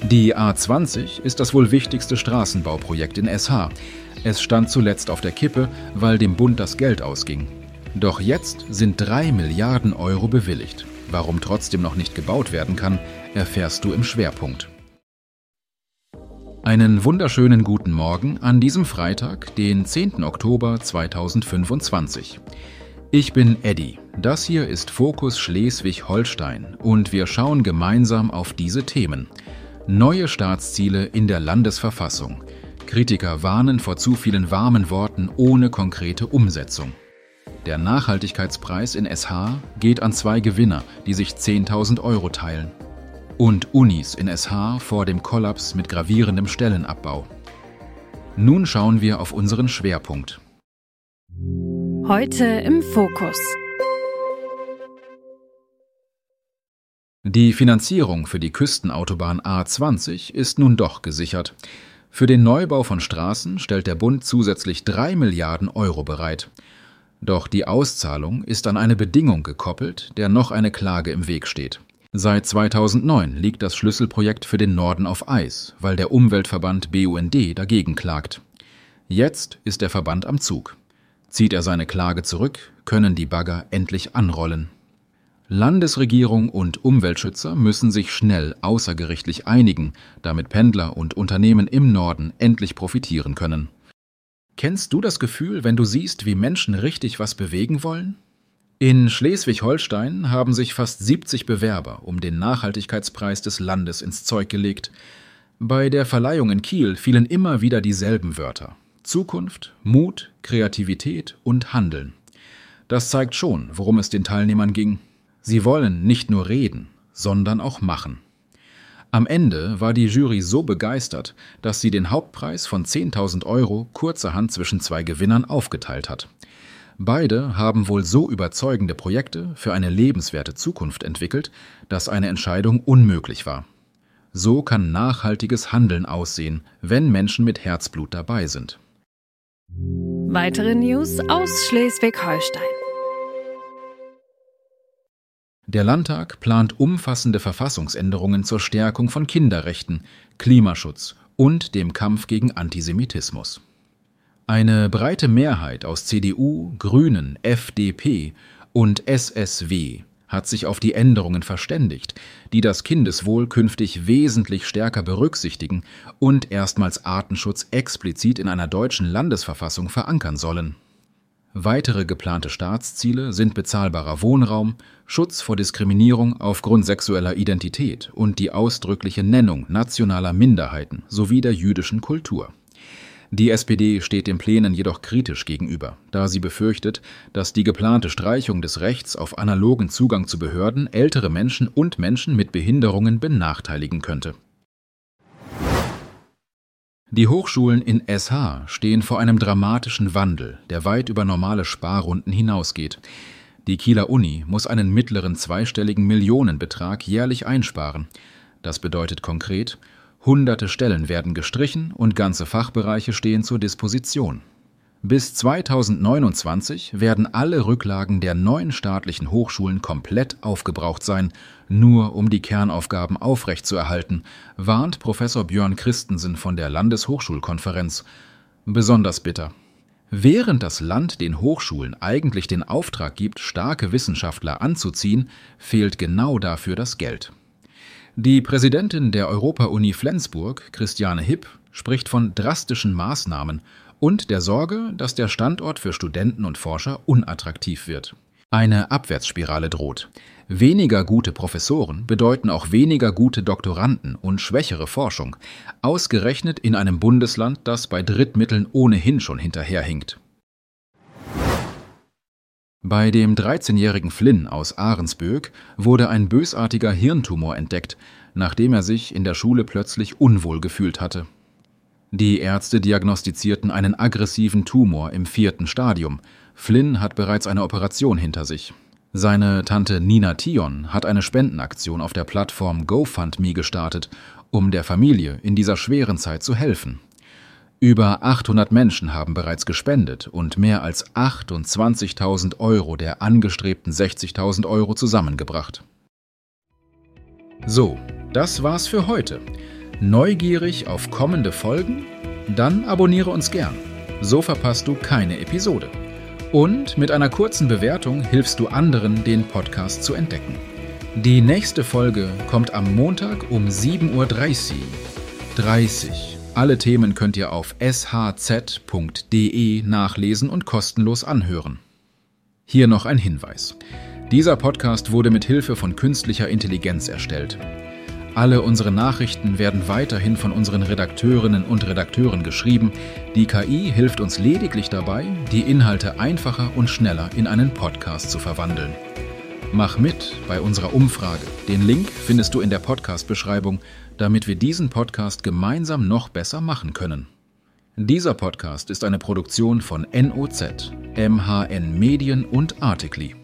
Die A20 ist das wohl wichtigste Straßenbauprojekt in SH. Es stand zuletzt auf der Kippe, weil dem Bund das Geld ausging. Doch jetzt sind 3 Milliarden Euro bewilligt. Warum trotzdem noch nicht gebaut werden kann, erfährst du im Schwerpunkt. Einen wunderschönen guten Morgen an diesem Freitag, den 10. Oktober 2025. Ich bin Eddie. Das hier ist Fokus Schleswig-Holstein und wir schauen gemeinsam auf diese Themen. Neue Staatsziele in der Landesverfassung. Kritiker warnen vor zu vielen warmen Worten ohne konkrete Umsetzung. Der Nachhaltigkeitspreis in SH geht an 2 Gewinner, die sich 10.000 Euro teilen. Und Unis in SH vor dem Kollaps mit gravierendem Stellenabbau. Nun schauen wir auf unseren Schwerpunkt. Heute im Fokus. Die Finanzierung für die Küstenautobahn A20 ist nun doch gesichert. Für den Neubau von Straßen stellt der Bund zusätzlich 3 Milliarden Euro bereit. Doch die Auszahlung ist an eine Bedingung gekoppelt, der noch eine Klage im Weg steht. Seit 2009 liegt das Schlüsselprojekt für den Norden auf Eis, weil der Umweltverband BUND dagegen klagt. Jetzt ist der Verband am Zug. Zieht er seine Klage zurück, können die Bagger endlich anrollen. Landesregierung und Umweltschützer müssen sich schnell außergerichtlich einigen, damit Pendler und Unternehmen im Norden endlich profitieren können. Kennst du das Gefühl, wenn du siehst, wie Menschen richtig was bewegen wollen? In Schleswig-Holstein haben sich fast 70 Bewerber um den Nachhaltigkeitspreis des Landes ins Zeug gelegt. Bei der Verleihung in Kiel fielen immer wieder dieselben Wörter: Zukunft, Mut, Kreativität und Handeln. Das zeigt schon, worum es den Teilnehmern ging. Sie wollen nicht nur reden, sondern auch machen. Am Ende war die Jury so begeistert, dass sie den Hauptpreis von 10.000 Euro kurzerhand zwischen 2 Gewinnern aufgeteilt hat. Beide haben wohl so überzeugende Projekte für eine lebenswerte Zukunft entwickelt, dass eine Entscheidung unmöglich war. So kann nachhaltiges Handeln aussehen, wenn Menschen mit Herzblut dabei sind. Weitere News aus Schleswig-Holstein. Der Landtag plant umfassende Verfassungsänderungen zur Stärkung von Kinderrechten, Klimaschutz und dem Kampf gegen Antisemitismus. Eine breite Mehrheit aus CDU, Grünen, FDP und SSW hat sich auf die Änderungen verständigt, die das Kindeswohl künftig wesentlich stärker berücksichtigen und erstmals Artenschutz explizit in einer deutschen Landesverfassung verankern sollen. Weitere geplante Staatsziele sind bezahlbarer Wohnraum, Schutz vor Diskriminierung aufgrund sexueller Identität und die ausdrückliche Nennung nationaler Minderheiten sowie der jüdischen Kultur. Die SPD steht den Plänen jedoch kritisch gegenüber, da sie befürchtet, dass die geplante Streichung des Rechts auf analogen Zugang zu Behörden ältere Menschen und Menschen mit Behinderungen benachteiligen könnte. Die Hochschulen in SH stehen vor einem dramatischen Wandel, der weit über normale Sparrunden hinausgeht. Die Kieler Uni muss einen mittleren zweistelligen Millionenbetrag jährlich einsparen. Das bedeutet konkret: Hunderte Stellen werden gestrichen und ganze Fachbereiche stehen zur Disposition. Bis 2029 werden alle Rücklagen der 9 staatlichen Hochschulen komplett aufgebraucht sein, nur um die Kernaufgaben aufrechtzuerhalten, warnt Professor Björn Christensen von der Landeshochschulkonferenz. Besonders bitter. Während das Land den Hochschulen eigentlich den Auftrag gibt, starke Wissenschaftler anzuziehen, fehlt genau dafür das Geld. Die Präsidentin der Europa-Uni Flensburg, Christiane Hipp, spricht von drastischen Maßnahmen und der Sorge, dass der Standort für Studenten und Forscher unattraktiv wird. Eine Abwärtsspirale droht. Weniger gute Professoren bedeuten auch weniger gute Doktoranden und schwächere Forschung, ausgerechnet in einem Bundesland, das bei Drittmitteln ohnehin schon hinterherhinkt. Bei dem 13-jährigen Flynn aus Ahrensböck wurde ein bösartiger Hirntumor entdeckt, nachdem er sich in der Schule plötzlich unwohl gefühlt hatte. Die Ärzte diagnostizierten einen aggressiven Tumor im 4. Stadium. Flynn hat bereits eine Operation hinter sich. Seine Tante Nina Thion hat eine Spendenaktion auf der Plattform GoFundMe gestartet, um der Familie in dieser schweren Zeit zu helfen. Über 800 Menschen haben bereits gespendet und mehr als 28.000 Euro der angestrebten 60.000 Euro zusammengebracht. So, das war's für heute. Neugierig auf kommende Folgen? Dann abonniere uns gern. So verpasst du keine Episode. Und mit einer kurzen Bewertung hilfst du anderen, den Podcast zu entdecken. Die nächste Folge kommt am Montag um 7:30 Uhr. Alle Themen könnt ihr auf shz.de nachlesen und kostenlos anhören. Hier noch ein Hinweis. Dieser Podcast wurde mit Hilfe von künstlicher Intelligenz erstellt. Alle unsere Nachrichten werden weiterhin von unseren Redakteurinnen und Redakteuren geschrieben. Die KI hilft uns lediglich dabei, die Inhalte einfacher und schneller in einen Podcast zu verwandeln. Mach mit bei unserer Umfrage. Den Link findest du in der Podcast-Beschreibung, damit wir diesen Podcast gemeinsam noch besser machen können. Dieser Podcast ist eine Produktion von NOZ, MHN Medien und Articly.